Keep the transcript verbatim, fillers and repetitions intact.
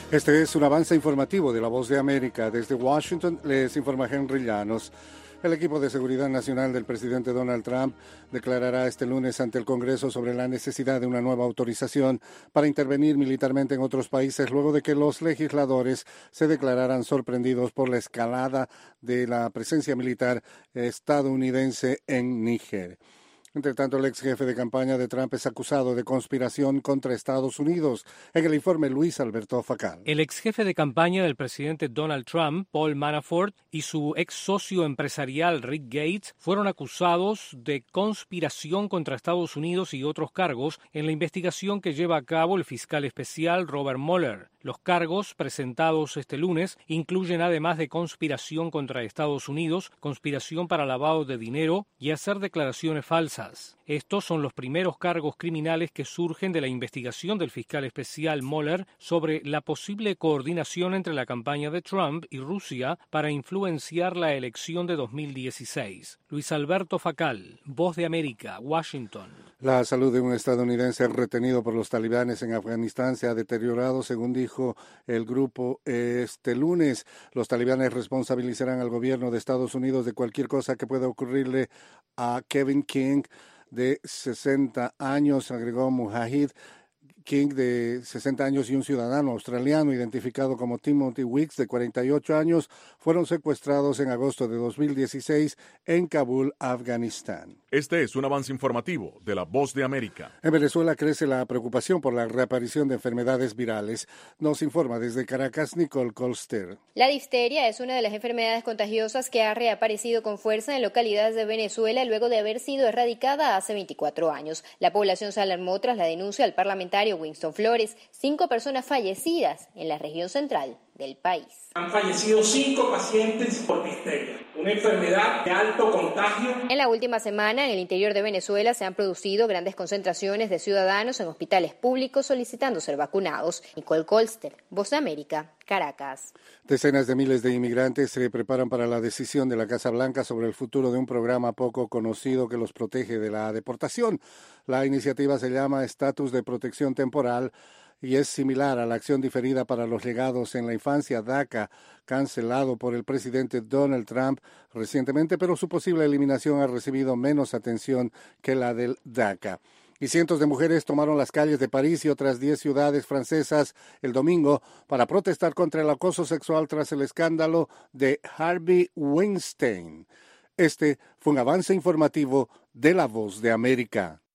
Este es un avance informativo de La Voz de América. Desde Washington les informa Henry Llanos. El equipo de seguridad nacional del presidente Donald Trump declarará este lunes ante el Congreso sobre la necesidad de una nueva autorización para intervenir militarmente en otros países luego de que los legisladores se declararan sorprendidos por la escalada de la presencia militar estadounidense en Níger. Entre tanto, el ex jefe de campaña de Trump es acusado de conspiración contra Estados Unidos. En el informe, Luis Alberto Facal. El ex jefe de campaña del presidente Donald Trump, Paul Manafort, y su ex socio empresarial Rick Gates fueron acusados de conspiración contra Estados Unidos y otros cargos en la investigación que lleva a cabo el fiscal especial Robert Mueller. Los cargos presentados este lunes incluyen, además de conspiración contra Estados Unidos, conspiración para lavado de dinero y hacer declaraciones falsas. Estos son los primeros cargos criminales que surgen de la investigación del fiscal especial Mueller sobre la posible coordinación entre la campaña de Trump y Rusia para influenciar la elección de dos mil dieciséis. Luis Alberto Facal, Voz de América, Washington. La salud de un estadounidense retenido por los talibanes en Afganistán se ha deteriorado, según dijo el grupo este lunes. Los talibanes responsabilizarán al gobierno de Estados Unidos de cualquier cosa que pueda ocurrirle a Kevin King, de sesenta años, agregó Mujahid King, de sesenta años, y un ciudadano australiano identificado como Timothy Weeks, de cuarenta y ocho años, fueron secuestrados en agosto de dos mil dieciséis en Kabul, Afganistán. Este es un avance informativo de La Voz de América. En Venezuela crece la preocupación por la reaparición de enfermedades virales. Nos informa desde Caracas Nicole Colster. La difteria es una de las enfermedades contagiosas que ha reaparecido con fuerza en localidades de Venezuela luego de haber sido erradicada hace veinticuatro años. La población se alarmó tras la denuncia al parlamentario Winston Flores, cinco personas fallecidas en la región central del país. Han fallecido cinco pacientes por difteria, una enfermedad de alto contagio. En la última semana, en el interior de Venezuela, se han producido grandes concentraciones de ciudadanos en hospitales públicos solicitando ser vacunados. Nicole Colster, Voz de América, Caracas. Decenas de miles de inmigrantes se preparan para la decisión de la Casa Blanca sobre el futuro de un programa poco conocido que los protege de la deportación. La iniciativa se llama Estatus de Protección Temporal y es similar a la acción diferida para los llegados en la infancia DACA, cancelado por el presidente Donald Trump recientemente, pero su posible eliminación ha recibido menos atención que la del DACA. Y cientos de mujeres tomaron las calles de París y otras diez ciudades francesas el domingo para protestar contra el acoso sexual tras el escándalo de Harvey Weinstein. Este fue un avance informativo de La Voz de América.